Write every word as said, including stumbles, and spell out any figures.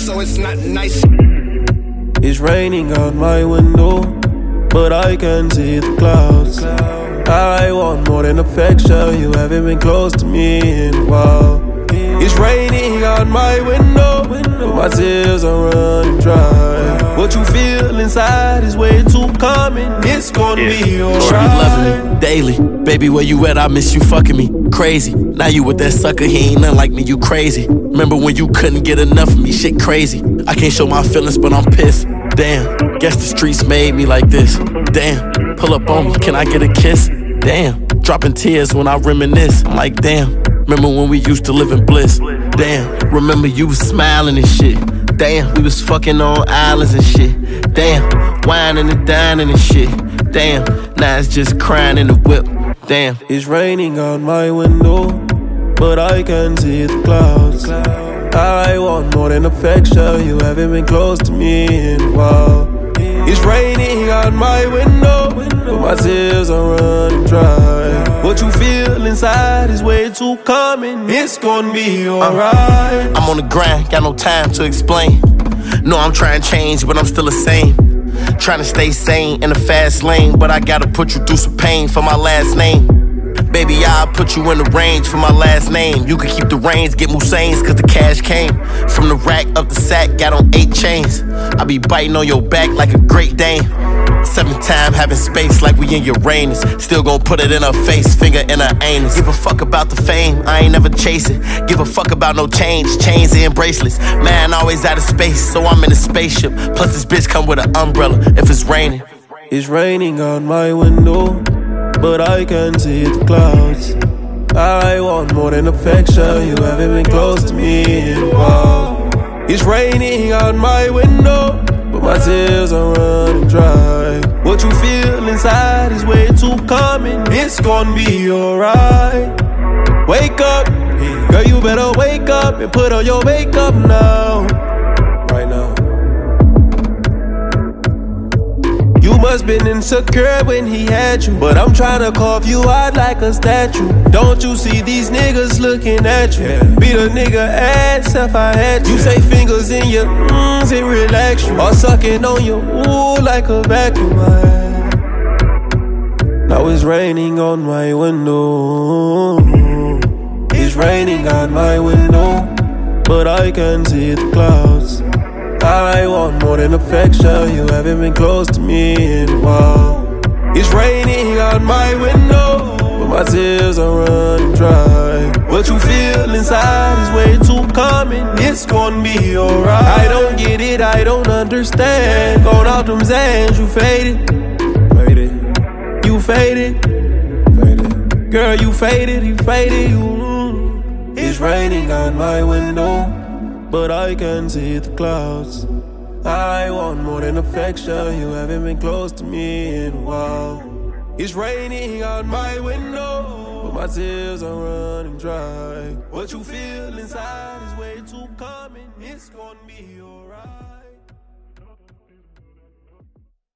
so it's not nice. It's raining out my window, but I can see the clouds. I want more than affection, you haven't been close to me in a while. It's raining out my window, but my tears are running dry. What you feel inside is way too common, it's gonna yeah. be alright. Sure, you loving me daily, baby, where you at? I miss you fucking me crazy. Now you with that sucker, he ain't nothing like me, you crazy. Remember when you couldn't get enough of me, shit crazy. I can't show my feelings, but I'm pissed. Damn, guess the streets made me like this. Damn, pull up on me, can I get a kiss? Damn, dropping tears when I reminisce. I'm like, damn, remember when we used to live in bliss? Damn, remember you was smiling and shit. Damn, we was fucking on islands and shit. Damn, whining and dining and shit. Damn, now it's just crying in the whip. Damn. It's raining out my window, but I can see the clouds. I want more than affection, you haven't been close to me in a while. It's raining out my window, but my tears are running dry. What you feel inside is way too common, it's gonna be alright. uh, I'm on the grind, got no time to explain. No, I'm trying to change, but I'm still the same. Trying to stay sane in a fast lane, but I gotta put you through some pain for my last name. Baby, I'll put you in the range for my last name. You can keep the reins, get Musains, cause the cash came from the rack up the sack, got on eight chains. I be biting on your back like a Great Dane. Seven time having space like we in Uranus. Still gon' put it in her face, finger in her anus. Give a fuck about the fame, I ain't never chase it. Give a fuck about no change, chains and bracelets. Man, always out of space, so I'm in a spaceship. Plus this bitch come with an umbrella if it's raining. It's raining out my window, but I can see the clouds. I want more than affection, you haven't been close to me in a while. It's raining out my window, but my tears are running dry. What you feel inside is way too common, it's gonna be alright. Wake up, girl, you better wake up and put on your makeup now. Right now. You must been insecure when he had you, but I'm tryna carve you out like a statue. Don't you see these niggas looking at you? Yeah. Beat a nigga ass if I had you. You say fingers in your mms and relax you, or sucking on your ooh like a vacuum. Now it's raining on my window. It's raining on my window, but I can see the clouds. I want more than affection, you haven't been close to me in a while. It's raining out my window, but my tears are running dry. What you feel inside is way too common, it's gonna be alright. I don't get it, I don't understand. Going out them Zans, you faded. Faded. You faded. Faded. Girl, you faded, you faded. You. It's raining out my window, but I can see the clouds. I want more than affection, you haven't been close to me in a while. It's raining out my window, but my tears are running dry. What you feel inside is way too common, it's gonna be alright.